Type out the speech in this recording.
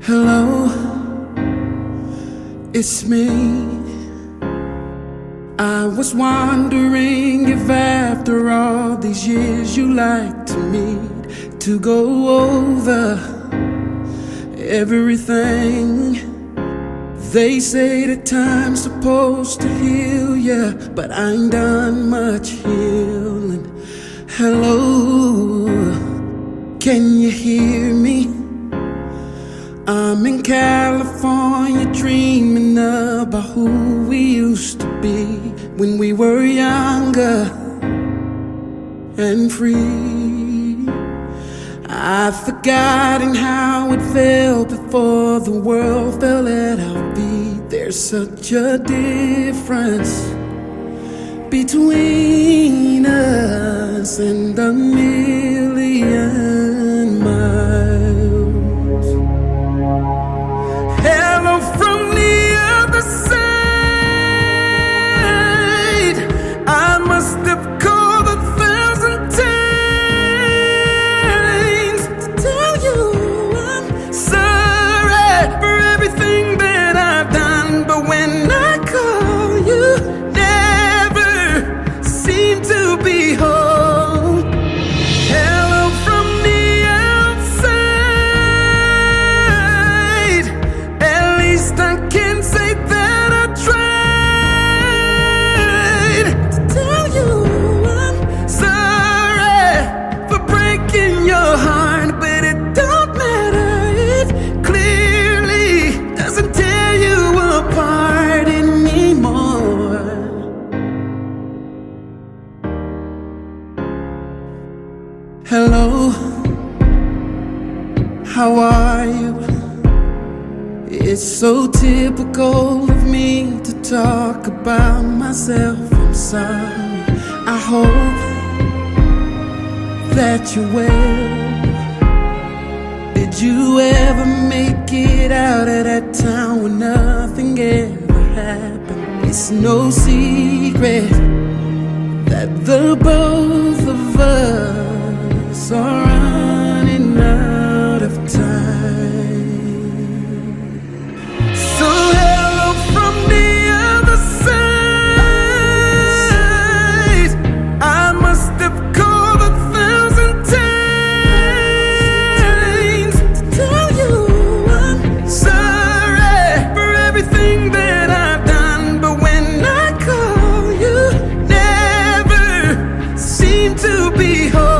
Hello, it's me. I was wondering if after all these years you like to meet to go over everything. They say that time's supposed to heal ya, but I ain't done much healing. Hello, can you hear me? I'm in California dreaming about who we used to be when we were younger and free. I've forgotten how it felt before the world fell at our feet. There's such a difference between us and a million miles. Hello from the other side. I must have called 1,000 times to tell you I'm sorry for everything that I've done, but when I call you, never seem to be home. Hello from the outside. At least I can say that I tried to tell you I'm sorry for breaking your heart, but it don't matter. It clearly doesn't tear you apart anymore. Hello, how are you? It's so typical of me to talk about myself. I'm sorry. I hope that you're well. Did you ever make it out of that town where nothing ever happened? It's no secret that the both of us are running out of time. So hello from the other side. I must have called 1,000 times to tell you I'm sorry for everything that I've done, but when I call you, never seem to be home.